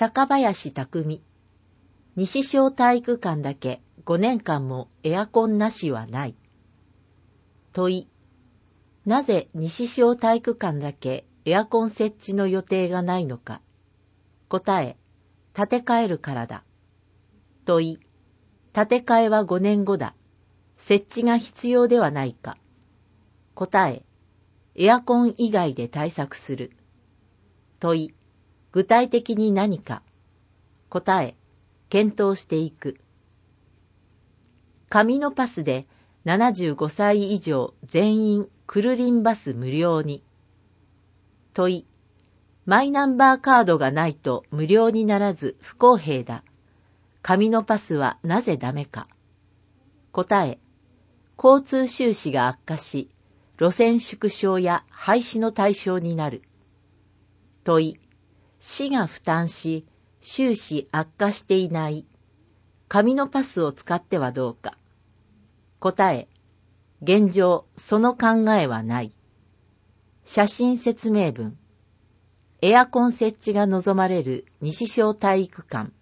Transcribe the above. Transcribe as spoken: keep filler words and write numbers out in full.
坂林匠。西小体育館だけごねんかんもエアコンなしはない。問い。なぜ西小体育館だけエアコン設置の予定がないのか。答え。建て替えるからだ。問い。建て替えはごねんごだ。設置が必要ではないか。答え。エアコン以外で対策する。問い。具体的に何か。答え。検討していく。紙のパスでななじゅうごさい以上全員クルリンバス無料に。問い。マイナンバーカードがないと無料にならず不公平だ。紙のパスはなぜダメか。答え。交通収支が悪化し、路線縮小や廃止の対象になる。問い。市が負担し、収支悪化していない。紙のパスを使ってはどうか。答え。現状、その考えはない。写真説明文。エアコン設置が望まれる西小体育館。